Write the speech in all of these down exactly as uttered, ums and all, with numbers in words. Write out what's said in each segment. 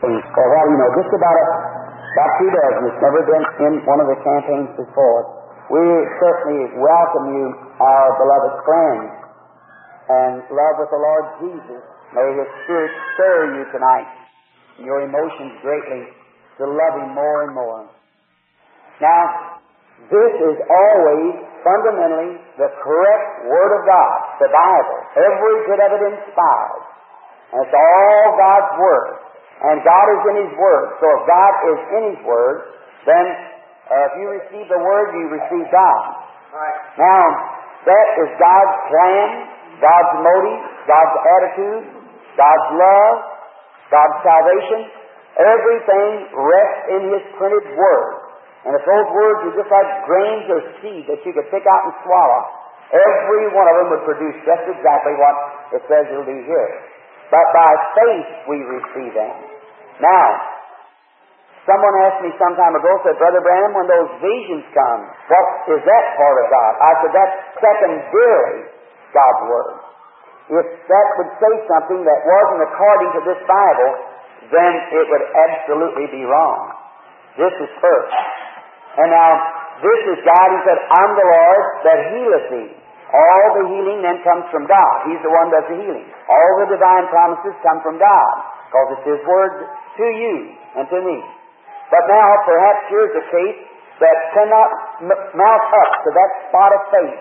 Or well, you know, just about a, about two dozen. It's never been in one of the campaigns before. We certainly welcome you, our beloved friends, and love with the Lord Jesus. May His Spirit stir you tonight, your emotions greatly, to love Him more and more. Now, this is always fundamentally the correct Word of God, the Bible. Every bit of it inspired. And it's all God's Word. And God is in His Word. So if God is in His Word, then uh, if you receive the Word, you receive God. Right. Now, that is God's plan, God's motive, God's attitude, God's love, God's salvation. Everything rests in His printed Word. And if those words are just like grains of seed that you could pick out and swallow, every one of them would produce just exactly what it says it'll do here. But by faith we receive them. Now, someone asked me some time ago, said, Brother Branham, when those visions come, what is that part of God? I said, that's secondarily God's Word. If that would say something that wasn't according to this Bible, then it would absolutely be wrong. This is first. And now, this is God. He said, I'm the Lord that healeth thee. All the healing then comes from God. He's the one that does the healing. All the divine promises come from God, because it's His Word to you and to me. But now, perhaps here's a case that cannot m- mount up to that spot of faith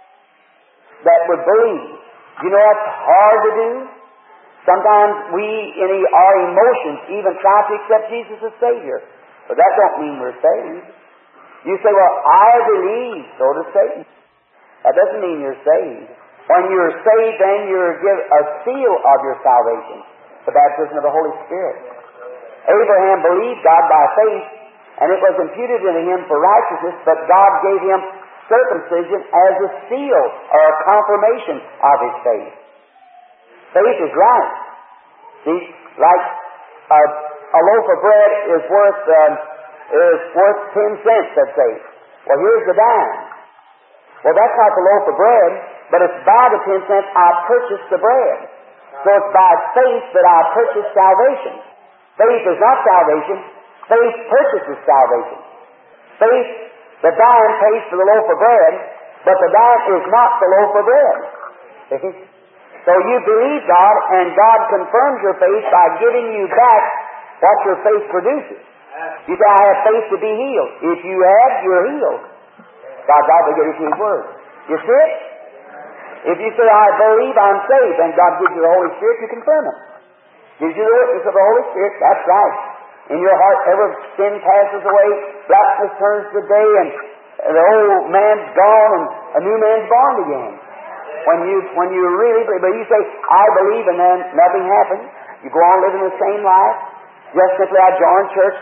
that would believe. You know what's hard to do? Sometimes we, in our emotions, even try to accept Jesus as Savior. But that don't mean we're saved. You say, well, I believe, so does Satan. That doesn't mean you're saved. When you're saved, then you're given a seal of your salvation, the baptism of the Holy Spirit. Abraham believed God by faith, and it was imputed unto him for righteousness, but God gave him circumcision as a seal or a confirmation of his faith. Faith is right. See, like a, a loaf of bread is worth um, is worth ten cents, let's say. Well, here's the dime. Well, that's not the loaf of bread, but it's by the ten cents I purchased the bread. So it's by faith that I purchased salvation. Faith is not salvation. Faith purchases salvation. Faith, the dime pays for the loaf of bread, but the dime is not the loaf of bread. So you believe God, and God confirms your faith by giving you back what your faith produces. You say, I have faith to be healed. If you have, you're healed. God's obligated to His Word. You see it? If you say, I believe I'm saved, and God gives you the Holy Spirit, you confirm it. Gives you the witness of the Holy Spirit, that's right. In your heart, every sin passes away, blackness turns to day, and the old man's gone, and a new man's born again. When you when you really believe, but you say, I believe, and then nothing happens. You go on living the same life. Just simply, I joined church.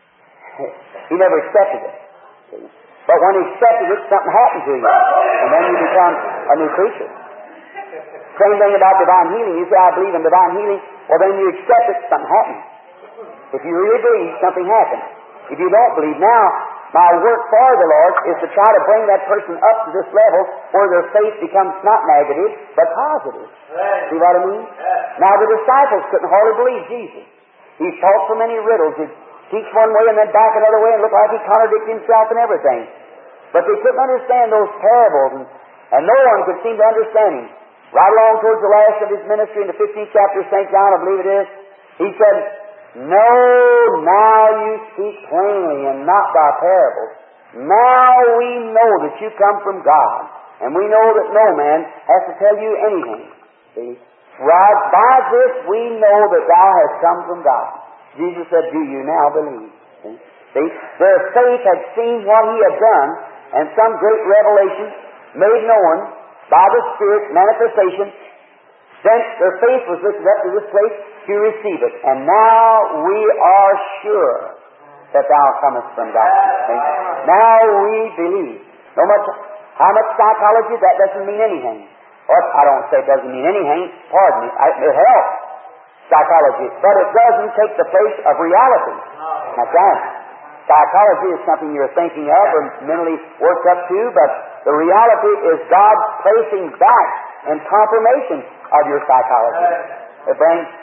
He never accepted it. But when he accepted it, something happened to you. And then you become a new creature. Same thing about divine healing. You say, I believe in divine healing. Well, then you accept it, something happens. If you really believe, something happens. If you don't believe, now, my work for the Lord is to try to bring that person up to this level where their faith becomes not negative, but positive. Right. See what I mean? Yeah. Now, the disciples couldn't hardly believe Jesus. He taught so many riddles. He'd teach one way and then back another way and look like he contradicted himself and everything. But they couldn't understand those parables, and, and no one could seem to understand him. Right along towards the last of his ministry, in the fifteenth chapter of Saint John, I believe it is, he said, No, now you speak plainly and not by parables. Now we know that you come from God, and we know that no man has to tell you anything. See? Right, by this we know that thou hast come from God. Jesus said, do you now believe? See? See? Their faith had seen what He had done, and some great revelation made known by the Spirit manifestation. Then their faith was lifted up to this place to receive it. And now we are sure that thou comest from God. See? Now we believe. No much, how much psychology, that doesn't mean anything. Well, I don't say it doesn't mean anything. Pardon me. I, it helps psychology. But it doesn't take the place of reality. That's right. Psychology is something you're thinking of or mentally worked up to, but the reality is God placing back and confirmation of your psychology. It brings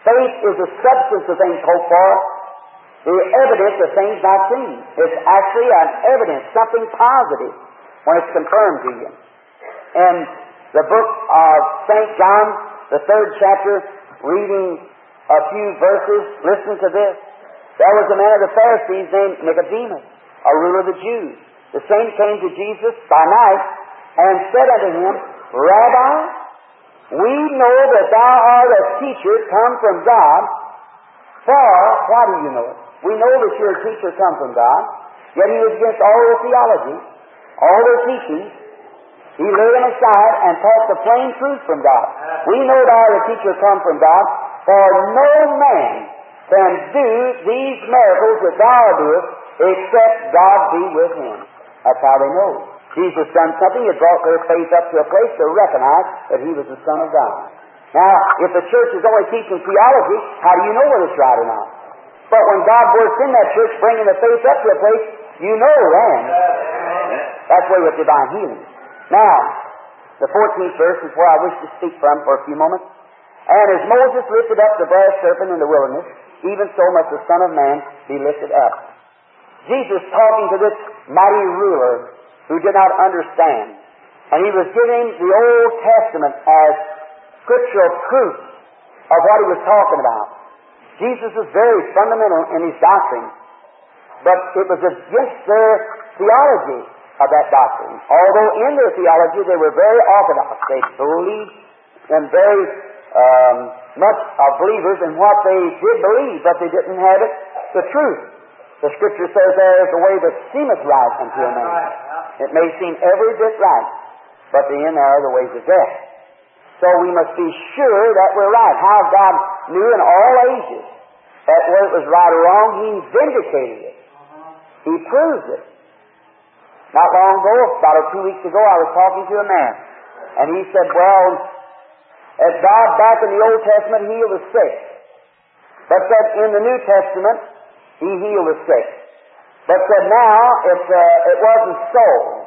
faith is the substance of things hoped for, the evidence of things not seen. It's actually an evidence, something positive, when it's confirmed to you. In the book of Saint John, the third chapter, reading a few verses, listen to this. There was a man of the Pharisees named Nicodemus, a ruler of the Jews. The same came to Jesus by night and said unto him, Rabbi, we know that thou art a teacher come from God. For, why do you know it? We know that you're a teacher come from God. Yet he was against all their theology, all their teachings. He laid them aside and taught the plain truth from God. We know thou art a teacher come from God, for no man can do these miracles that thou doest, except God be with him. That's how they know. Jesus done something that brought their faith up to a place to recognize that he was the Son of God. Now, if the church is only teaching theology, how do you know whether it's right or not? But when God works in that church, bringing the faith up to a place, you know then. That's the way with divine healing. Now, the fourteenth verse is where I wish to speak from for a few moments. And as Moses lifted up the brass serpent in the wilderness, even so must the Son of Man be lifted up. Jesus talking to this mighty ruler who did not understand. And he was giving the Old Testament as scriptural proof of what he was talking about. Jesus was very fundamental in his doctrine, but it was against their theology of that doctrine. Although in their theology they were very orthodox. They believed in very um, much of believers in what they did believe, but they didn't have it, the truth. The Scripture says there is a way that seemeth right unto a man. It may seem every bit right, but the end there are the ways of death. So we must be sure that we're right. How God knew in all ages that whether it was right or wrong, He vindicated it. He proved it. Not long ago, about two weeks ago, I was talking to a man, and he said, well, as God back in the Old Testament healed the sick, but said in the New Testament He healed the sick. But said now it, uh, it wasn't so.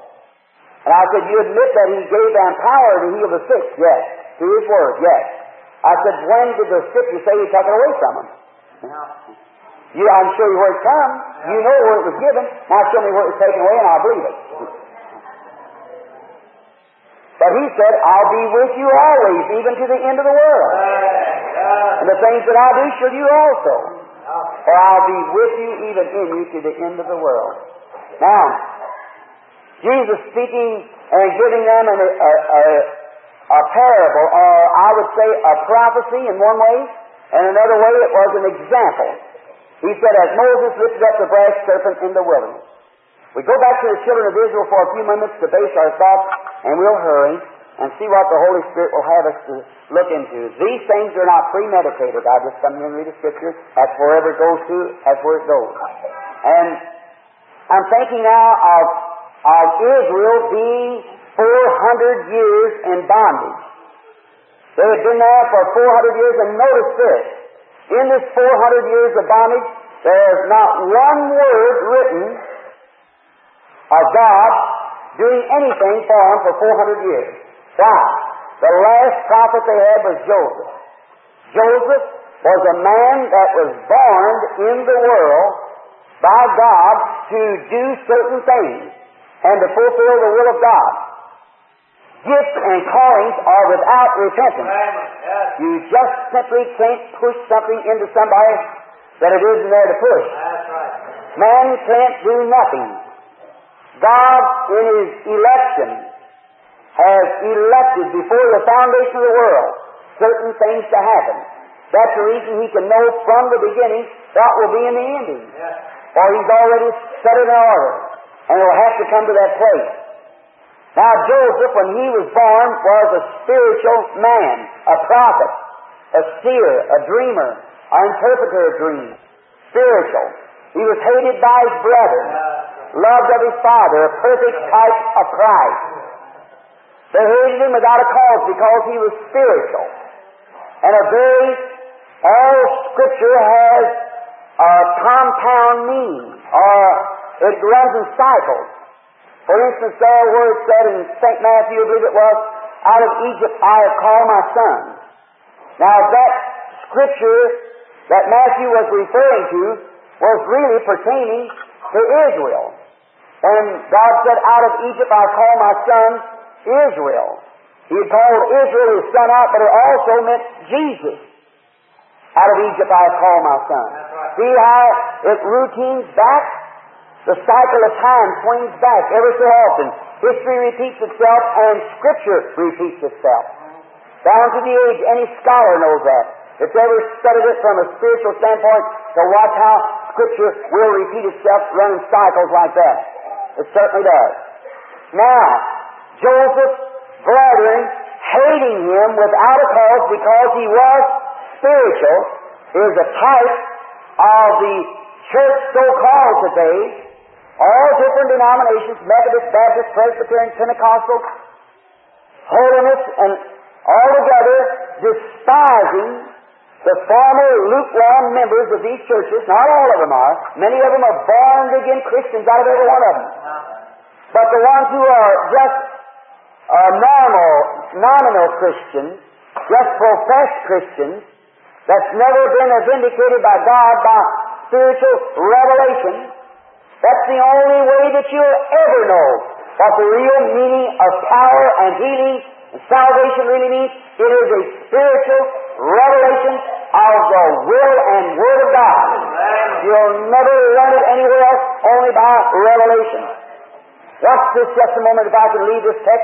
And I said, you admit that He gave them power to heal the sick? Yes. Through His Word, yes. I said, when did the Scripture say He took it away from them? You, I can show you where it comes. You know where it was given. Now show me where it was taken away and I'll believe it. But He said, I'll be with you always, even to the end of the world. And the things that I do shall you also. For I'll be with you, even in you, to the end of the world. Now, Jesus speaking and giving them an, a, a, a parable, or I would say a prophecy in one way, and another way it was an example. He said, as Moses lifted up the brass serpent in the wilderness. We go back to the children of Israel for a few minutes to base our thoughts, and we'll hurry and see what the Holy Spirit will have us to look into. These things are not premeditated. I just come here and read the Scripture. That's wherever it goes to, that's where it goes. And I'm thinking now of, of Israel being four hundred years in bondage. They had been there for four hundred years, and notice this. In this four hundred years of bondage, there's not one word written of God doing anything for them for four hundred years. Why? The last prophet they had was Joseph. Joseph was a man that was born in the world by God to do certain things and to fulfill the will of God. Gifts and callings are without repentance. You just simply can't push something into somebody that it isn't there to push. Man can't do nothing. God, in His election, has elected before the foundation of the world certain things to happen. That's the reason He can know from the beginning what will be in the ending. For He's already set it in order, and it will have to come to that place. Now, Joseph, when he was born, was a spiritual man, a prophet, a seer, a dreamer, an interpreter of dreams, spiritual. He was hated by his brethren, loved of his father, a perfect type of Christ. They hated him without a cause because he was spiritual. And a very, all Scripture has a compound meaning, or it runs in cycles. For instance, there where it said in Saint Matthew, I believe it was, out of Egypt I have called my son. Now that Scripture that Matthew was referring to was really pertaining to Israel. When God said, out of Egypt I'll call my son Israel. He had called Israel his son out, but it also meant Jesus. Out of Egypt I'll call my son. Right. See how it routines back? The cycle of time swings back every so often. History repeats itself and Scripture repeats itself. Down to the age, any scholar knows that. If ever studied it from a spiritual standpoint, to watch how Scripture will repeat itself, run in cycles like that. It certainly does. Now, Joseph, brethren, hating him without a cause because he was spiritual, is a type of the church so-called today. All different denominations, Methodist, Baptist, Presbyterian, Pentecostal, holiness, and all together despising the former lukewarm members of these churches. Not all of them are. Many of them are born-again Christians out of every one of them. But the ones who are just uh, normal, nominal Christians, just professed Christians, that's never been vindicated by God by spiritual revelation, that's the only way that you'll ever know what the real meaning of power and healing and salvation really means. It is a spiritual revelation of the will and Word of God. You'll never learn it anywhere else, only by revelation. Watch this just a moment if I can leave this text.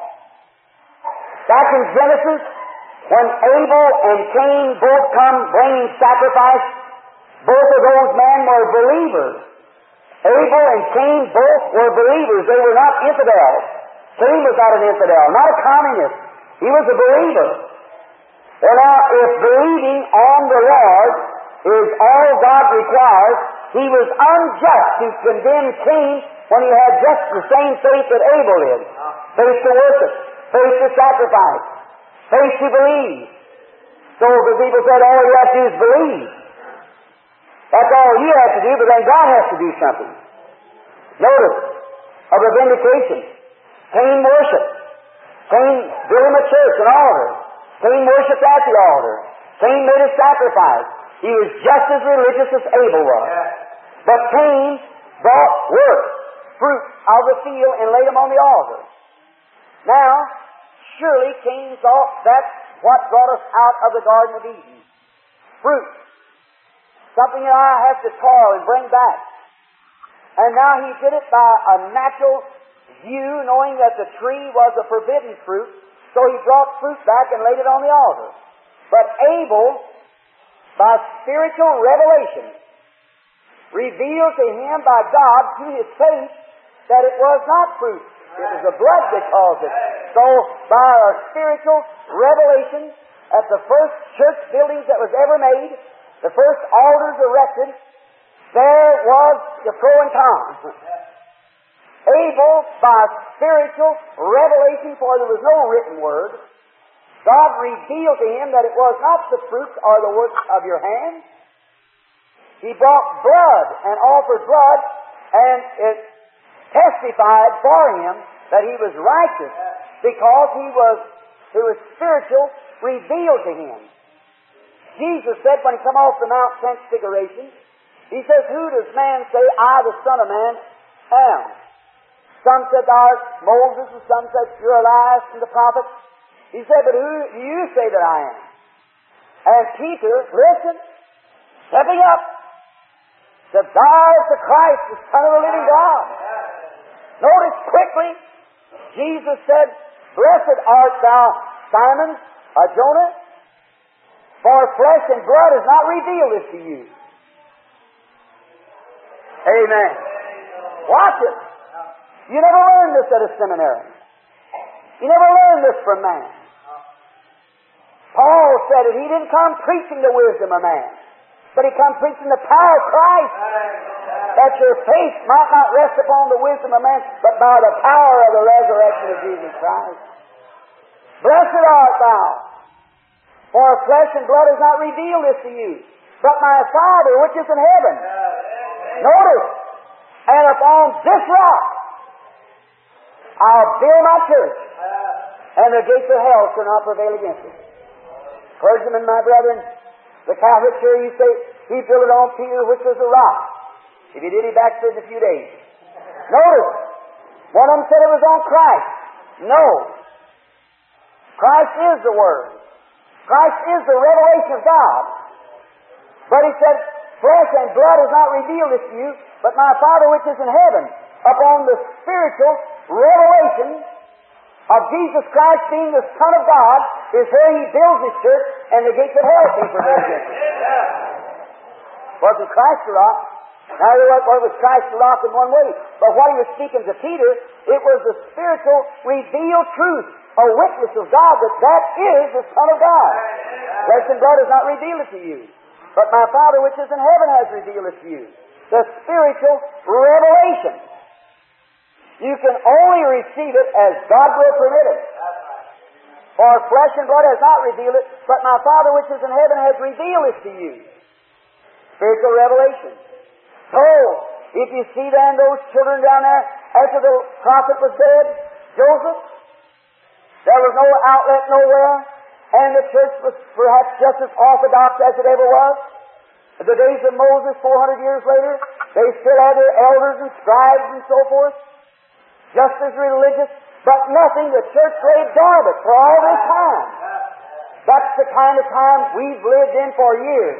Back in Genesis, when Abel and Cain both come bringing sacrifice, both of those men were believers. Abel and Cain both were believers. They were not infidels. Cain was not an infidel, not a communist. He was a believer. Well, now, if believing on the Lord is all God requires, He was unjust to condemn Cain when he had just the same faith that Abel did. Faith to worship, faith to sacrifice, faith to believe. So the people said, all you have to do is believe. That's all you have to do, but then God has to do something. Notice, of the vindication. Cain worshiped. Cain built him a church, an altar. Cain worshipped at the altar. Cain made a sacrifice. He was just as religious as Abel was. But Cain brought work, fruit of the field, and laid them on the altar. Now, surely Cain thought that's what brought us out of the Garden of Eden. Fruit. Something that I have to toil and bring back. And now he did it by a natural view, knowing that the tree was a forbidden fruit, so he brought fruit back and laid it on the altar. But Abel, by spiritual revelation, revealed to him by God through his faith that it was not fruit. It was the blood that caused it. So, by a spiritual revelation, at the first church buildings that was ever made, the first altars erected, there was the pro and con. Abel, by spiritual revelation, for there was no written word, God revealed to him that it was not the fruit or the work of your hands. He brought blood and offered blood, and it testified for him that he was righteous because he was, it was spiritual revealed to him. Jesus said when he come off the Mount Transfiguration, He says, who does man say I, the Son of Man, am? Some said thou art Moses, and some said you're Elias and the prophets. He said, but who do you say that I am? And Peter, listen, stepping up, said, thou art the Christ, the Son of the living God. Notice quickly, Jesus said, blessed art thou, Simon, or Jonah, for flesh and blood has not revealed this to you. Amen. Watch it. You never learned this at a seminary. You never learned this from man. Paul said it. He didn't come preaching the wisdom of man, but he come preaching the power of Christ, that your faith might not rest upon the wisdom of man, but by the power of the resurrection of Jesus Christ. Blessed art thou, for flesh and blood has not revealed this to you, but my Father which is in heaven. Notice, and upon this rock I'll build my church, and the gates of hell shall not prevail against it. Clergymen, my brethren, The Catholic sure you say he built it on Peter, which was a rock. If he did, he backslid in a few days. Notice, one of them said it was on Christ. No. Christ is the Word. Christ is the revelation of God. But he said, flesh and blood has not revealed this to you, but my Father which is in heaven, upon the spiritual revelation of Jesus Christ being the Son of God, is where he builds his church, and the gates of hell can't prevail against it. Wasn't Christ the rock? Now, it was Christ the rock in one way. But what he was speaking to Peter, it was the spiritual revealed truth, a witness of God that that is the Son of God. Flesh and blood has not revealed it to you, but my Father which is in heaven has revealed it to you. The spiritual revelation. You can only receive it as God will permit it. For flesh and blood has not revealed it, but my Father which is in heaven has revealed it to you. Spiritual revelation. So, if you see then those children down there, after the prophet was dead, Joseph, there was no outlet nowhere, and the church was perhaps just as orthodox as it ever was. In the days of Moses, four hundred years later, they still had their elders and scribes and so forth, just as religious, but nothing. The church lay dormant for all this time. That's the kind of time we've lived in for years.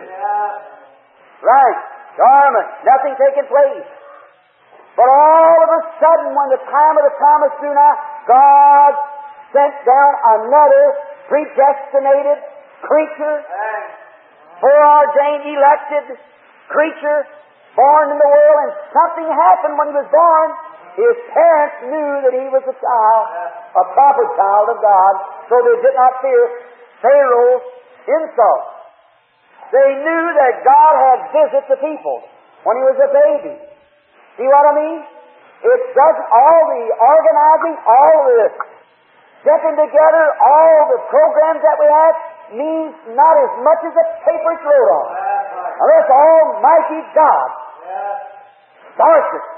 Right. Dormant. Nothing taking place. But all of a sudden, when the time of the promise drew nigh, God sent down another predestinated creature, foreordained, elected creature, born in the world, and something happened when he was born. His parents knew that he was a child, a proper child of God, so they did not fear Pharaoh's insult. They knew that God had visited the people when he was a baby. See what I mean? It doesn't, all the organizing, all the getting together, all the programs that we have means not as much as a paper it's wrote on. Unless Almighty God starts it.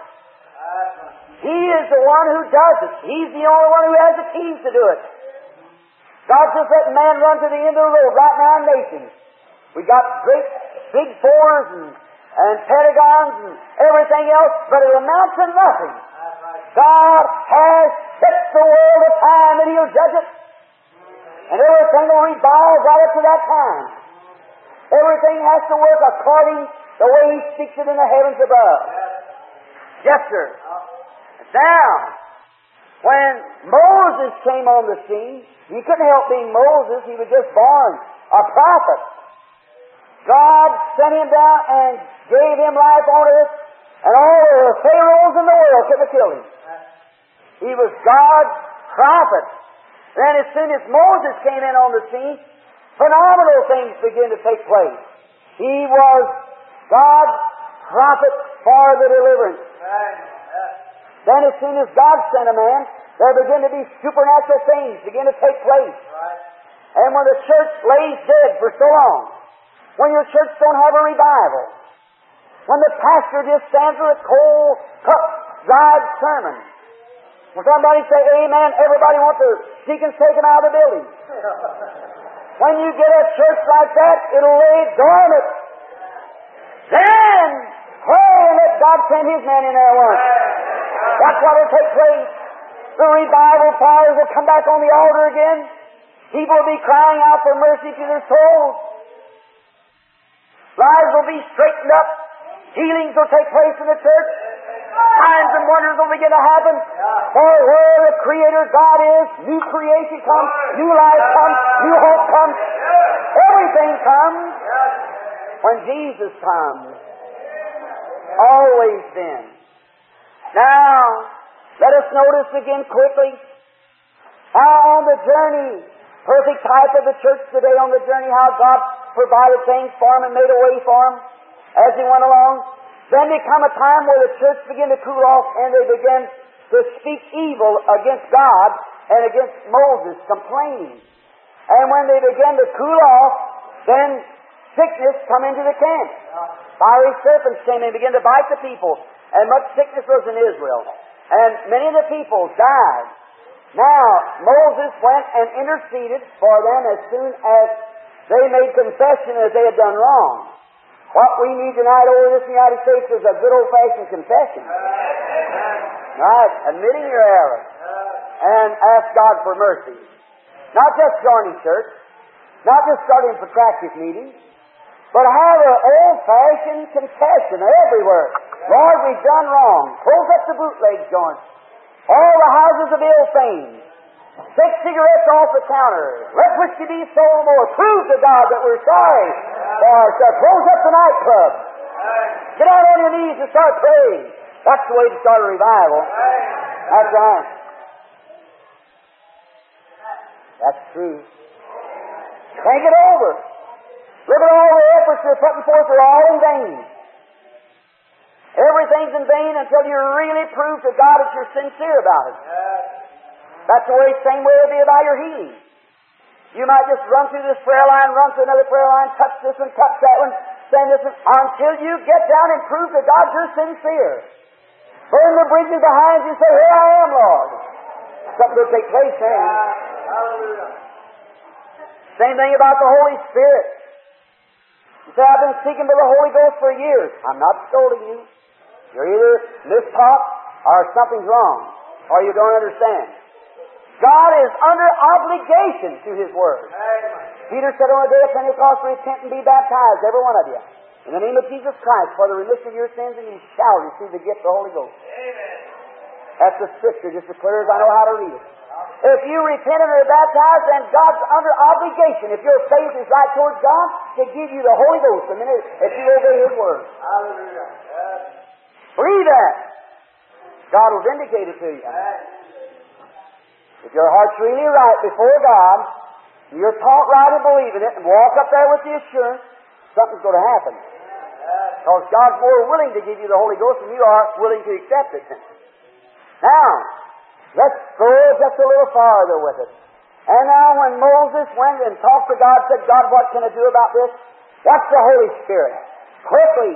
He is the one who does it. He's the only one who has the keys to do it. God just let man run to the end of the road right now in nations. We got great big fours and, and pentagons and everything else, but it amounts to nothing. God has set the world a time that He'll judge it, and everything will revolve right up to that time. Everything has to work according to the way He speaks it in the heavens above. Yes, sir. Now, when Moses came on the scene, he couldn't help being Moses. He was just born a prophet. God sent him down and gave him life on earth, and all the pharaohs in the world couldn't have killed him. He was God's prophet. Then as soon as Moses came in on the scene, phenomenal things began to take place. He was God's prophet for the deliverance. Then as soon as God sent a man, there began to be supernatural things begin to take place. And when the church lays dead for so long, when your church don't have a revival, when the pastor just stands with a cold, cut, dried sermon, when somebody say amen, everybody wants the deacons taken out of the building. When you get a church like that, it'll lay dormant. Then, pray and let God send His man in there once. That's what will take place. The revival fires will come back on the altar again. People will be crying out for mercy to their souls. Lives will be straightened up. Healings will take place in the church. Signs and wonders will begin to happen. For where the Creator God is, new creation comes, new life comes, new hope comes. Everything comes when Jesus comes. Always then. Now, let us notice again quickly. Now on the journey, perfect type of the church today on the journey, how God provided things for them and made a way for them as He went along. Then there come a time where the church began to cool off and they began to speak evil against God and against Moses, complaining. And when they began to cool off, then sickness come into the camp. Fiery serpents came and began to bite the people. And much sickness was in Israel. And many of the people died. Now, Moses went and interceded for them as soon as They made confession that they had done wrong. What we need tonight over this United States is a good old-fashioned confession. Right? Admitting your error. And ask God for mercy. Not just joining church. Not just starting protracted meetings. But have an old-fashioned confession everywhere. Lord, we've done wrong. Close up the bootleg joints. All the houses of ill fame. Take cigarettes off the counter. Let whiskey be sold more. Prove to God that we're sorry for ourselves. Close up the nightclub. Get out on your knees and start praying. That's the way to start a revival. That's right. That's true. Think it over. Look at all the efforts you're putting forth. They're all in vain. Everything's in vain until you really prove to God that you're sincere about it. That's the way, same way it'll be about your healing. You might just run through this prayer line, run through another prayer line, touch this one, touch that one, send this one, until you get down and prove to God you're sincere. Burn the bridges behind you and say, here I am, Lord. Something will take place then. Hallelujah. Same thing about the Holy Spirit. You say, I've been seeking for the Holy Ghost for years. I'm not scolding you. You're either mistaught or something's wrong, or you don't understand. God is under obligation to His Word. Amen. Peter said on the day of Pentecost, repent and be baptized, every one of you, in the name of Jesus Christ, for the remission of your sins, and you shall receive the gift of the Holy Ghost. Amen. That's the Scripture, just as clear as I know how to read it. If you repent and are baptized, then God's under obligation, if your faith is right towards God, to give you the Holy Ghost the minute if you obey His Word. Hallelujah. Yes. Believe that. God will vindicate it to you. Yes. If your heart's really right before God, and you're taught right and believe in it, and walk up there with the assurance, something's going to happen. Because God's more willing to give you the Holy Ghost than you are willing to accept it. Now, let's go just a little farther with it. And now when Moses went and talked to God, said, God, what can I do about this? What's the Holy Spirit? Quickly.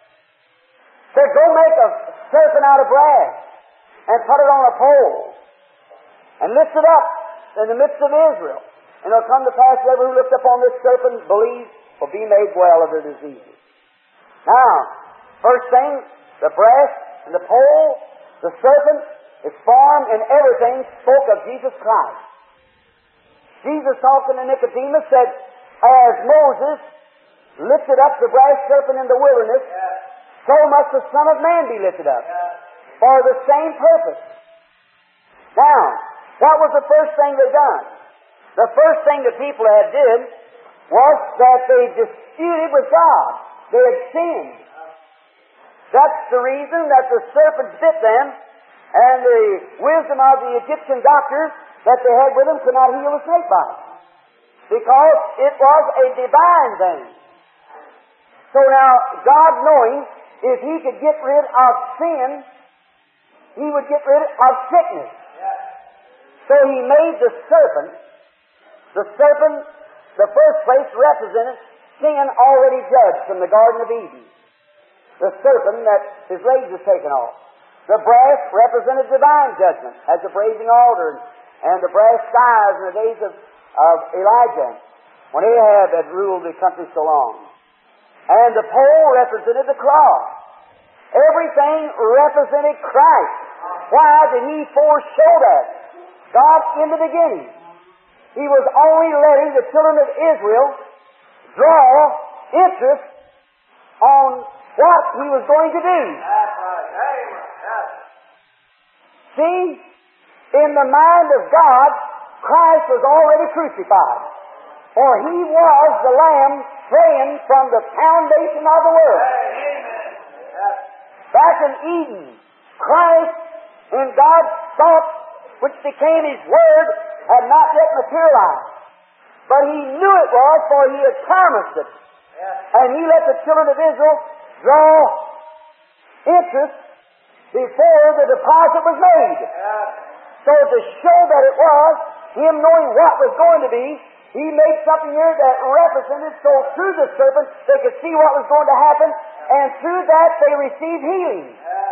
Said, go make a serpent out of brass and put it on a pole and lift it up in the midst of Israel. And it'll come to pass that everyone who looks upon this serpent believes will be made well of their diseases. Now, first thing, the brass and the pole, the serpent, its form and everything spoke of Jesus Christ. Jesus talking to Nicodemus said, as Moses lifted up the brass serpent in the wilderness, yeah. so must the Son of Man be lifted up, yeah. for the same purpose. Now, what was the first thing they done? The first thing the people had did was that they disputed with God. They had sinned. That's the reason that the serpent bit them, and the wisdom of the Egyptian doctors that they had with them could not heal a snake bite. Because it was a divine thing. So now, God knowing if He could get rid of sin, He would get rid of sickness. So He made the serpent, the serpent, the first place represented sin already judged from the Garden of Eden. The serpent that his legs was taken off. The brass represented divine judgment as the brazen altar and the brass skies in the days of, of Elijah when Ahab had ruled the country so long. And the pole represented the cross. Everything represented Christ. Why did He foreshow that? God in the beginning, He was only letting the children of Israel draw interest on what He was going to do. See, in the mind of God, Christ was already crucified. For He was the Lamb slain from the foundation of the world. Back in Eden, Christ in God's thoughts, which became His Word, had not yet materialized. But He knew it was, for He had promised it. And He let the children of Israel draw interest before the deposit was made. So to show that it was Him knowing what was going to be, He made something here that represented, so through the serpent they could see what was going to happen, and through that they received healing.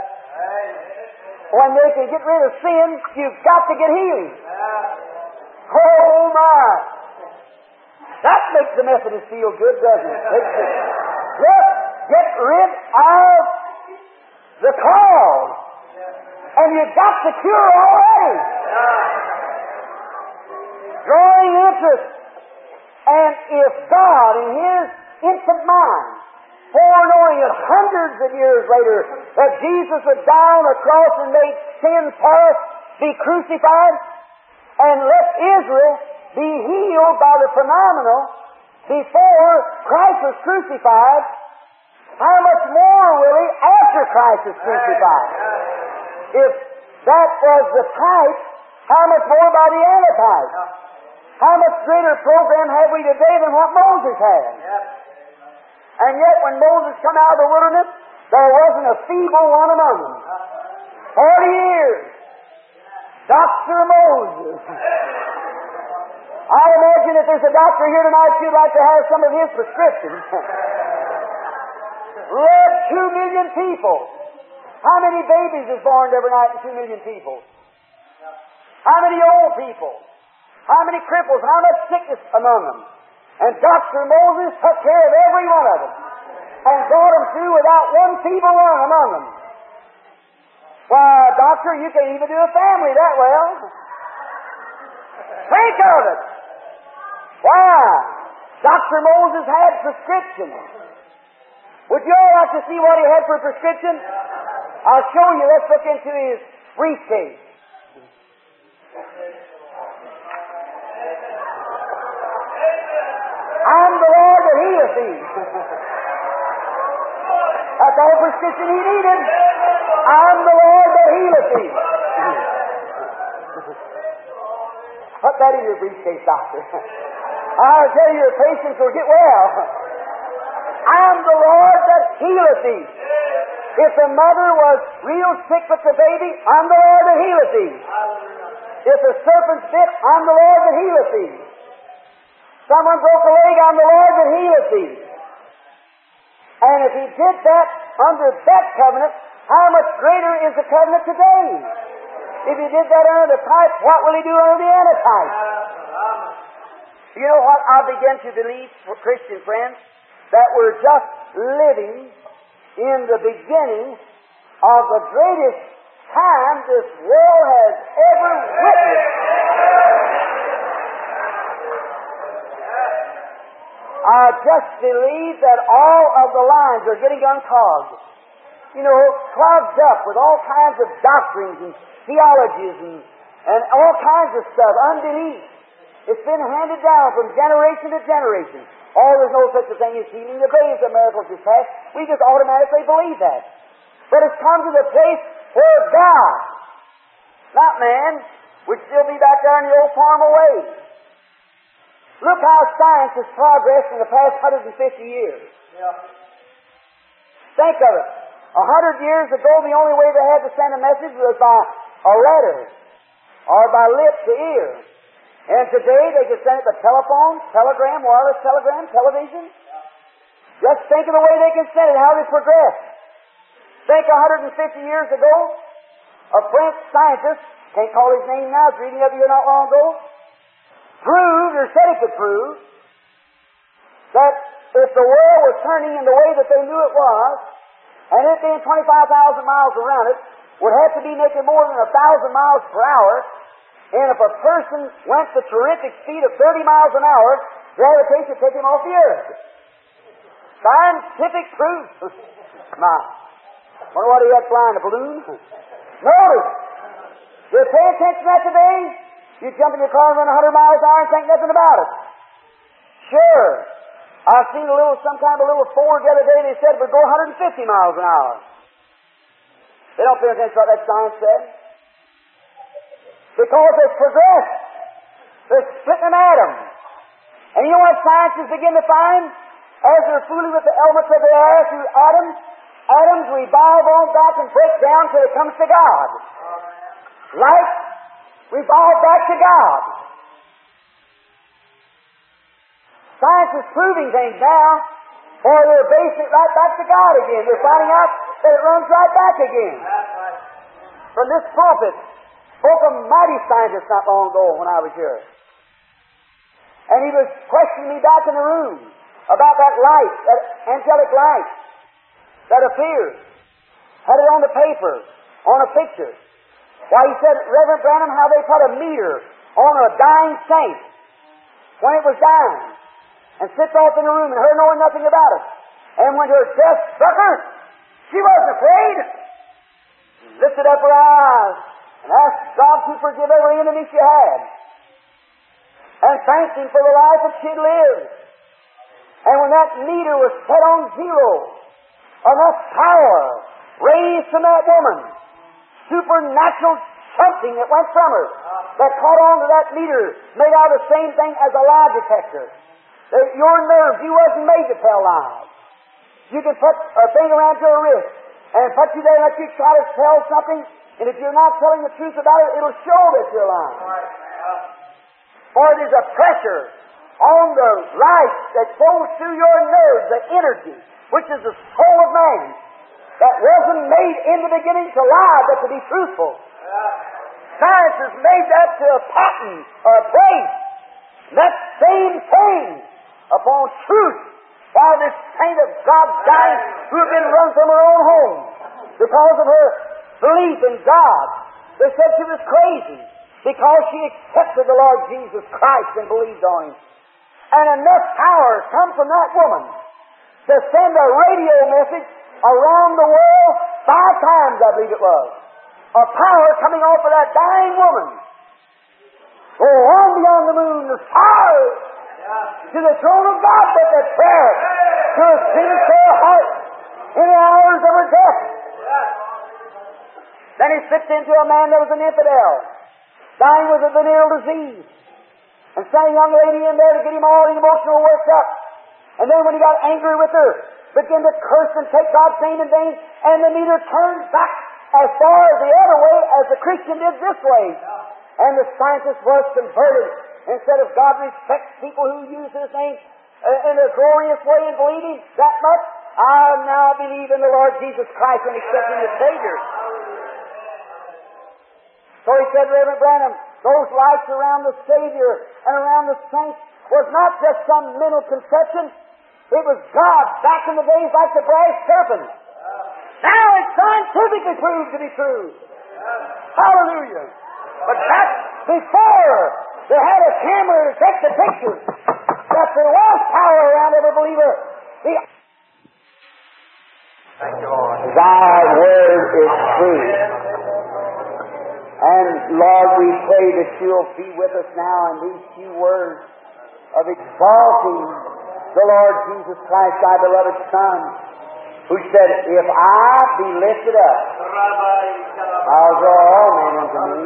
When they can get rid of sin, you've got to get healing. Oh my! That makes the Methodist feel good, doesn't it? Makes it. Just get rid of the cause, and you've got the cure already. Drawing interest. And if God, in His infinite mind, foreknowing it hundreds of years later that Jesus would die on a cross and make sin for us, be crucified, and let Israel be healed by the phenomenal before Christ was crucified, how much more will He after Christ is crucified? If that was the type, how much more by the antitype? How much greater program have we today than what Moses had? And yet when Moses come out of the wilderness, there wasn't a feeble one among them. Forty years. Doctor Moses. I imagine if there's a doctor here tonight, you'd like to have some of his prescriptions. Led two million people. How many babies is born every night in two million people? How many old people? How many cripples? How much sickness among them? And Doctor Moses took care of every one of them and brought them through without one feeble one among them. Why, Doctor, you can't even do a family that well. Think of it. Why? Doctor Moses had prescription. Would you all like to see what he had for a prescription? I'll show you. Let's look into his briefcase. I'm the Lord that healeth thee. That's all prescription he needed. I'm the Lord that healeth thee. Put that in your briefcase, doctor. I'll tell you, your patients will get well. I'm the Lord that healeth thee. If the mother was real sick with the baby, I'm the Lord that healeth thee. If the serpent's bit, I'm the Lord that healeth thee. Someone broke a leg, I'm the Lord that healeth thee. And if He did that under that covenant, how much greater is the covenant today? If He did that under the type, what will He do under the antitype? You know what I begin to believe, for Christian friends? That we're just living in the beginning of the greatest time this world has ever witnessed. I just believe that all of the lines are getting unclogged. You know, clogged up with all kinds of doctrines and theologies and, and all kinds of stuff, unbelief. It's been handed down from generation to generation. Oh, there's no such a thing as healing the babes of miracles is past. We just automatically believe that. But it's come to the place where God, not man, would still be back there in the old formal ways. Look how science has progressed in the past one hundred fifty years. Yeah. Think of it. A hundred years ago, the only way they had to send a message was by a letter or by lip to ear. And today they can send it by telephone, telegram, wireless telegram, television. Just think of the way they can send it, how they progressed. Think one hundred fifty years ago, a French scientist, can't call his name now, it's reading up here not long ago, proved, or said he could prove, that if the world was turning in the way that they knew it was, and it being twenty-five thousand miles around it, would have to be making more than a thousand miles per hour, and if a person went the terrific speed of thirty miles an hour, gravitation would take him off the earth. Scientific proof. My, wonder what he had flying, a balloon? Notice, you pay attention to that today? You jump in your car and run one hundred miles an hour and think nothing about it. Sure. I've seen a little, some kind of a little Ford the other day, they said it would go one hundred fifty miles an hour. They don't pay attention to what that science said. Because they've progressed. They're splitting an atom. And you know what scientists begin to find? As they're fooling with the elements of the air through atoms, atoms revolve on back and break down till it comes to God. Light revolve back to God. Science is proving things now, or they're basing it right back to God again. They're finding out that it runs right back again. From this pulpit, spoke a mighty scientist not long ago when I was here. And he was questioning me back in the room about that light, that angelic light that appeared. Had it on the paper, on a picture. Why, he said, Reverend Branham, how they put a meter on a dying saint when it was dying, and sits off in the room and her knowing nothing about it. And when her death struck her, she wasn't afraid. She lifted up her eyes and asked God to forgive every enemy she had, and thanked Him for the life that she'd lived. And when that meter was set on zero, enough power raised from that woman, supernatural something that went from her, that caught on to that meter, made out the same thing as a lie detector. That your nerves, you wasn't made to tell lies. You can put a thing around your wrist and put you there and let you try to tell something, and if you're not telling the truth about it, it'll show that you're lying. For it is a pressure on the light that flows through your nerves, the energy, which is the soul of man, that wasn't made in the beginning to lie, but to be truthful. Science has made that to a pattern or a place. And that same thing upon truth, while this saint of God died, who had been run from her own home because of her belief in God. They said she was crazy because she accepted the Lord Jesus Christ and believed on Him. And enough power come from that woman to send a radio message around the world five times, I believe it was. A power coming off of that dying woman. Go on beyond the moon, the stars, to the throne of God, but that prayer to a sincere heart in the hours of her death. Then he slipped into a man that was an infidel, dying with a venereal disease, and sent a young lady in there to get him all emotional worked up. And then when he got angry with her, began to curse and take God's name in vain, and the meter turned back as far as the other way as the Christian did this way. And the scientist was converted. Instead of God respects people who use His name in a glorious way and believe Him that much, I now believe in the Lord Jesus Christ and accept Him as Savior. So he said, Reverend Branham, those lights around the Savior and around the saints was not just some mental conception. It was God back in the days like the brass serpent. Now it's scientifically proved to be true. Hallelujah. But back before they had a camera to take the pictures, that there was power around every believer. The Thank you, Lord. Thy word is true. And Lord, we pray that You'll be with us now in these few words of exalting the Lord Jesus Christ, Thy beloved Son, who said, If I be lifted up, I'll draw all men unto me.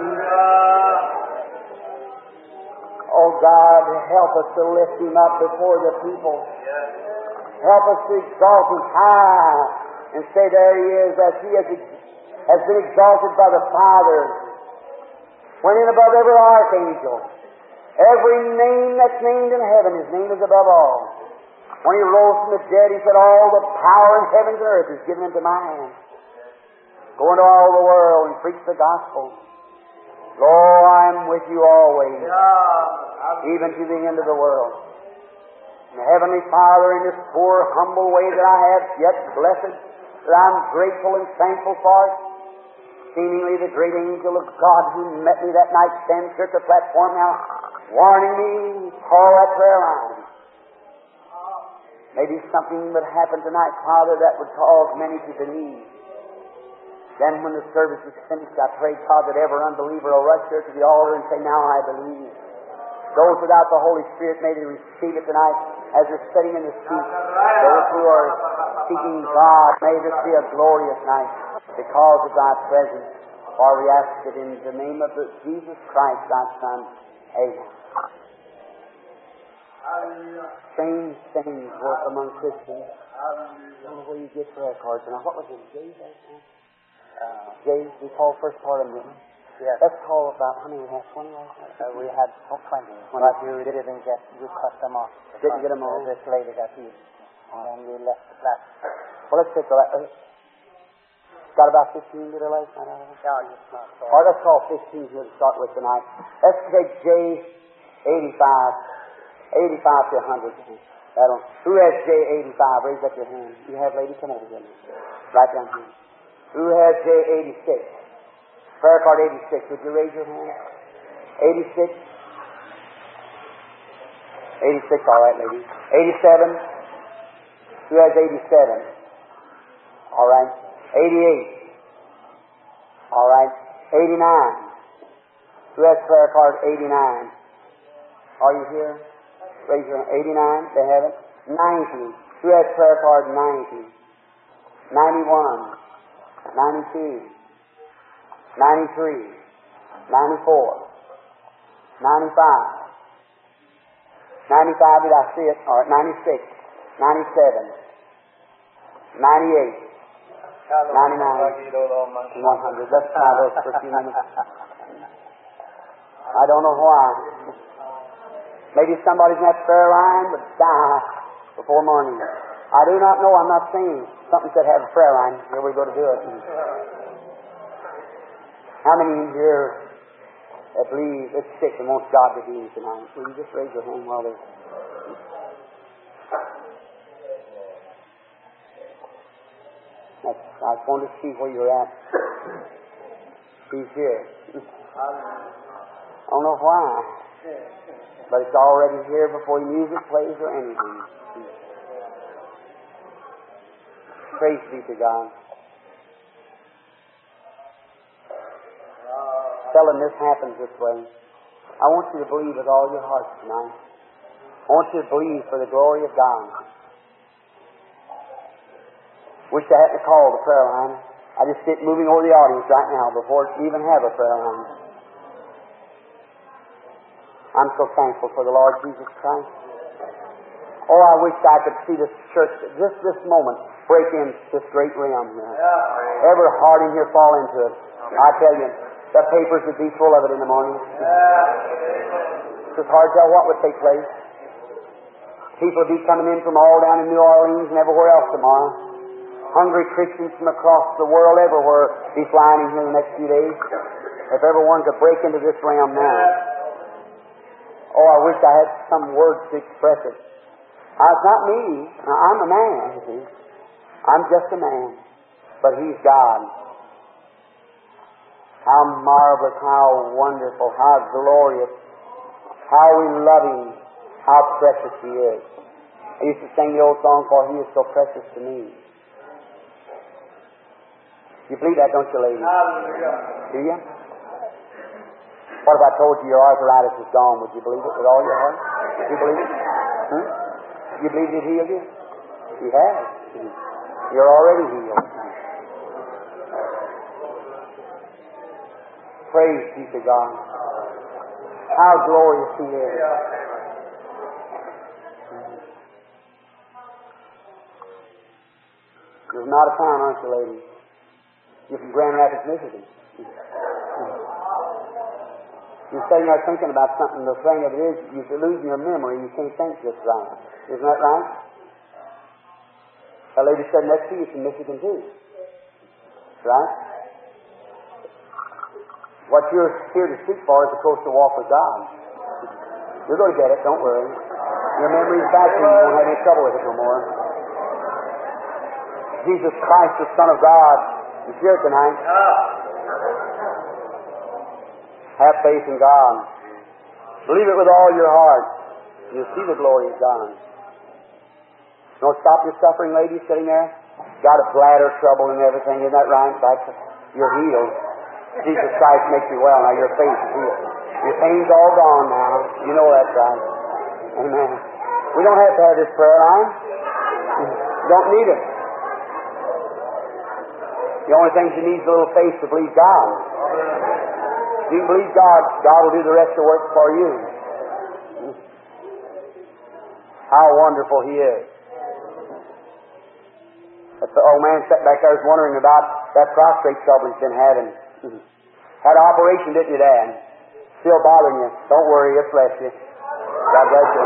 Oh God, help us to lift Him up before the people. Help us to exalt Him high and say, there He is, as He has, has been exalted by the Father, went in above every archangel. Every name that's named in heaven, His name is above all. When He rose from the dead, He said, all the power in heaven and earth is given into my hand. Go into all the world and preach the gospel. Lo, I'm with you always, even to the end of the world. And Heavenly Father, in this poor, humble way that I have, yet blessed, that I'm grateful and thankful for it, seemingly the great angel of God who met me that night stands here at the platform now, warning me, call that prayer line. Maybe something would happen tonight, Father, that would cause many to believe. Then when the service is finished, I pray, God, that every unbeliever will rush here to the altar and say, now I believe. Those without the Holy Spirit, may they receive it tonight as they're sitting in the seat. Those who are seeking God, may this be a glorious night because of Thy presence. For we ask it in the name of the Jesus Christ, Thy Son. Amen. Strange things work among Christians. I don't know where you get prayer cards. Now, what was it? Jay's last time? Uh, Jay's, we called first part of them, didn't we? Yes. Let's call about, how many we have? twenty last night? Uh, we had oh, twenty. twenty. But we didn't get, we cut them off. Didn't get them all? This lady got healed. And then we left the class. Well, let's take the last. Uh, got about fifteen that are last night out of it? Yeah, just not so. All right, let's call fifteen here to start with tonight. Let's take J eighty-five. eighty-five to one hundred. That'll, who has J eighty-five? Raise up your hand. You have, lady? Come over here. Right down here. Who has J eighty-six? Prayer card eighty-six. Would you raise your hand? eighty-six? eighty-six, all right, lady. eighty-seven? Who has eighty-seven? All right. eighty-eight? All right. eighty-nine? Who has prayer card eighty-nine? Are you here? Raise your hand. eighty-nine? They have it. ninety? Who has prayer card ninety? ninety-one? ninety-two? ninety-three? ninety-four? ninety-five? ninety-five, did I see it? All right, ninety-six? ninety-seven? ninety-eight? ninety-nine? one hundred. Let's try those for a few minutes. I don't know why. Maybe somebody's in that prayer line would die before morning. I do not know. I'm not saying something said have a prayer line. Here we go to do it. How many in here that believe it's sick and wants God to heal tonight? Will you just raise your hand while they're... That's, I just wanted to see where you're at. He's here. I don't know why, but it's already here before music plays or anything. Praise be to God. Tell them this happens this way. I want you to believe with all your heart tonight. I want you to believe for the glory of God. Wish I hadn't called the prayer line. I just sit moving over the audience right now before we even have a prayer line. I'm so thankful for the Lord Jesus Christ. Oh, I wish I could see this church just this moment break in this great realm here. Every heart in here fall into it. I tell you, the papers would be full of it in the morning. It's hard to tell what would take place. People would be coming in from all down in New Orleans and everywhere else tomorrow. Hungry Christians from across the world everywhere be flying in here in the next few days. If everyone could break into this realm now. Oh, I wish I had some words to express it. Uh, it's not me. I'm a man, you see. I'm just a man. But He's God. How marvelous, how wonderful, how glorious, how we love Him, how precious He is. I used to sing the old song called He is so precious to me. You believe that, don't you, ladies? Do you? What if I told you your arthritis is gone? Would you believe it with all your heart? Would you believe it? Hmm? You believe it healed you? He has. You're already healed. Praise be to God. How glorious He is. You're not a town, aren't you, ladies? You're from Grand Rapids, Michigan. You're sitting there thinking about something. The thing of it is, you're losing your memory. You can't think just right. Isn't that right? A lady said next to you from Michigan too. Right? What you're here to seek for is a closer walk with God. You're going to get it. Don't worry. Your memory's back and you won't have any trouble with it no more. Jesus Christ, the Son of God, is here tonight. Have faith in God. Believe it with all your heart. You'll see the glory of God. Don't stop your suffering, lady, sitting there. Got a bladder trouble and everything. Isn't that right? Like you're healed. Jesus Christ makes you well. Now your faith is healed. Your pain's all gone now. You know that's right. Amen. We don't have to have this prayer line. You don't need it. The only thing you need is a little faith to believe God. If you believe God, God will do the rest of the work for you. How wonderful He is. That's the old man sat back there was wondering about that prostrate trouble he's been having. Had an operation, didn't you, Dad? Still bothering you. Don't worry, it'll bless you. God bless you.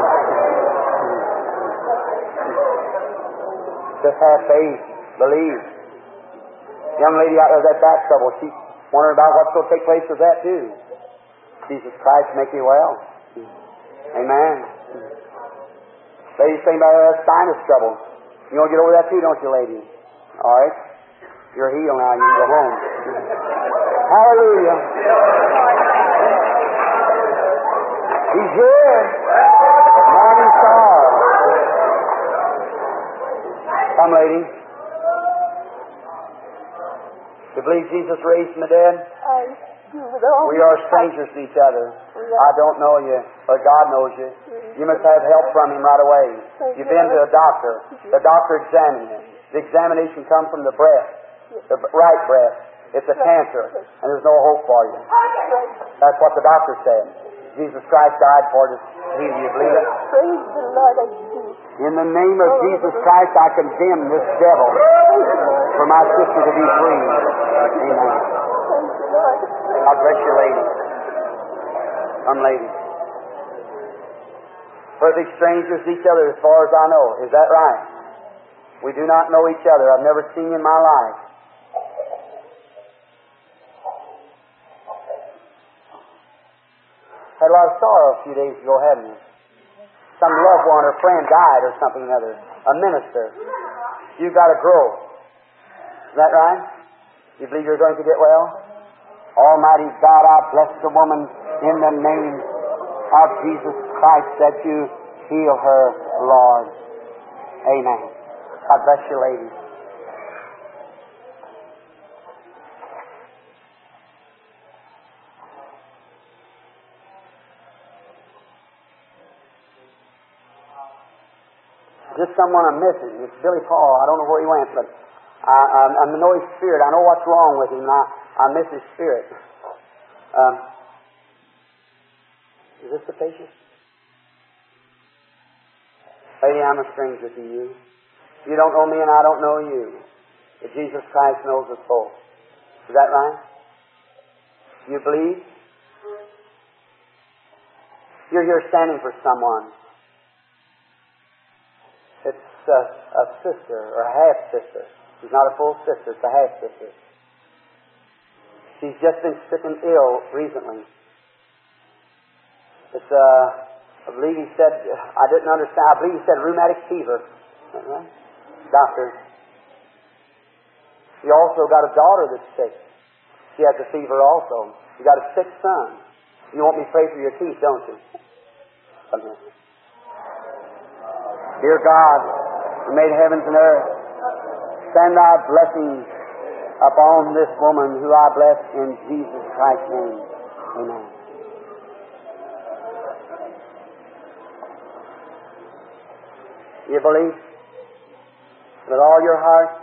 Just have faith. Believe. Young lady out there with that back trouble, she's wondering about what's going to take place with that too. Jesus Christ make you well. Amen. Lady, saying about uh, sinus trouble. You want to get over that too, don't you, lady? All right. You're healed now. You can go home. Hallelujah. He's here. Morning star. Come, lady. You believe Jesus raised from the dead? I do with all We are strangers to each other. I don't know you, but God knows you. You must have help from Him right away. You've been to a doctor. The doctor examined you. The examination comes from the breast, the right breast. It's a cancer, and there's no hope for you. That's what the doctor said. Jesus Christ died for to heal you. Believe it? Praise the Lord, I do. In the name of Jesus Christ, I condemn this devil for my sister to be free. Amen. Praise the Lord. God bless you, lady. Come, lady. Perfect strangers to each other as far as I know. Is that right? We do not know each other. I've never seen you in my life. Had a lot of sorrow a few days ago, hadn't you? Some loved one or friend died or something or other. A minister. You've got to grow. Is that right? You believe you're going to get well? Almighty God, I bless the woman in the name of Jesus Christ that you heal her, Lord. Amen. God bless you, lady. Just someone I'm missing. It's Billy Paul. I don't know where he went, but I, I, I know his spirit. I know what's wrong with him, and I, I miss his spirit. Um, is this the patient? Lady, I'm a stranger to you. You don't know me, and I don't know you. But Jesus Christ knows us both. Is that right? You believe? You're here standing for someone. It's a, a sister or a half-sister. She's not a full sister, it's a half-sister. She's just been sick and ill recently. It's, uh, I believe he said, I didn't understand, I believe he said rheumatic fever. Is that right? Doctor. She also got a daughter that's sick. She has a fever also. You got a sick son. You want me to pray for your teeth, don't you? Come here. Dear God, who made heavens and earth, send thy blessings upon this woman who I bless in Jesus Christ's name. Amen. You believe with all your heart?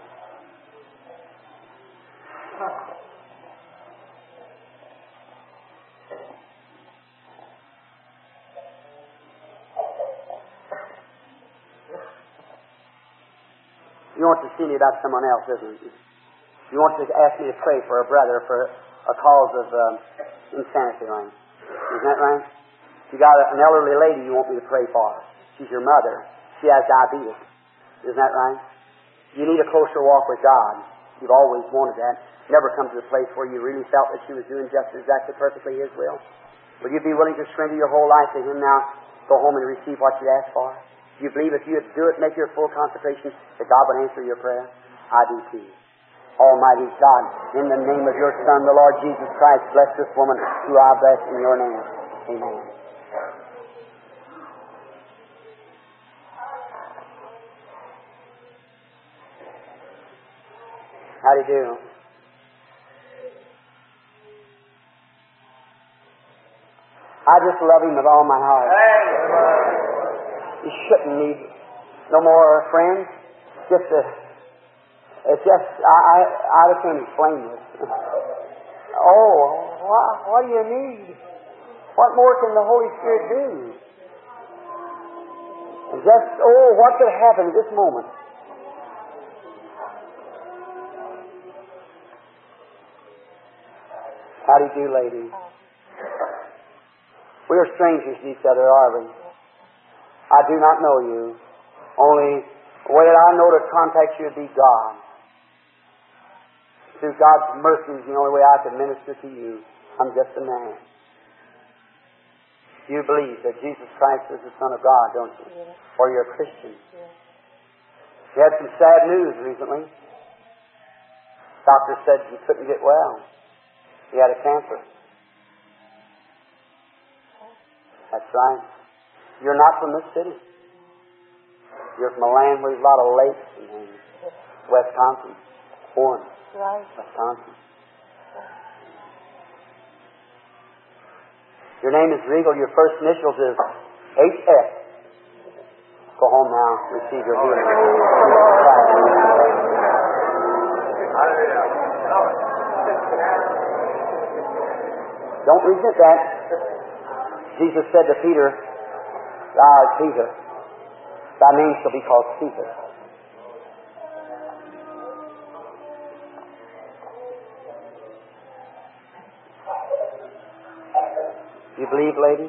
You want to see me about someone else, isn't it? You want to ask me to pray for a brother for a cause of um, insanity, right? Isn't that right? You got an elderly lady you want me to pray for. She's your mother. She has diabetes. Isn't that right? You need a closer walk with God. You've always wanted that. Never come to the place where you really felt that she was doing just exactly perfectly His will. Will you be willing to surrender your whole life to Him now? Go home and receive what you asked for? Do you believe if you would do it, make your full consecration, that God would answer your prayer? I do too. Almighty God, in the name of your Son, the Lord Jesus Christ, bless this woman who I bless in your name. Amen. How do you do? I just love Him with all my heart. You shouldn't need no more friends. Just a, it's just, I, I, I can't explain this. Oh, what, what do you need? What more can the Holy Spirit do? And just, oh, what could happen at this moment? How do you do, lady? We are strangers to each other, are we? I do not know you. Only the way that I know to contact you would be God. Through God's mercy is the only way I can minister to you. I'm just a man. You believe that Jesus Christ is the Son of God, don't you? Yes. Or you're a Christian. Yes. You had some sad news recently. Doctor said you couldn't get well. You had a cancer. That's right. You're not from this city. You're from a land where there's a lot of lakes and things. Wisconsin. Born. Right. Wisconsin. Your name is Regal. Your first initials is H F. Go home now. Receive your healing. Don't resent that. Jesus said to Peter, "Thou art Peter. Thy name shall be called Cephas." You believe, lady?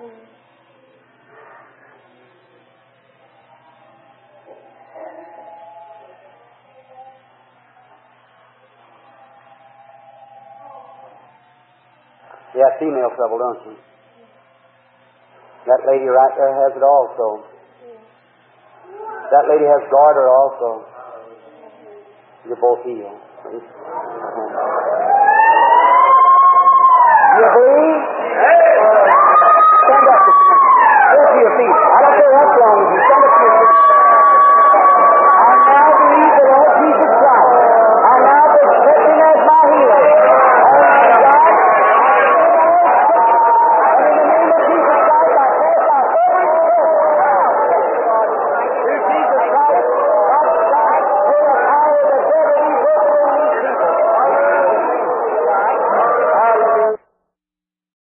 You have female trouble, don't you? That lady right there has it also. That lady has goiter also. You're both healed. You believe?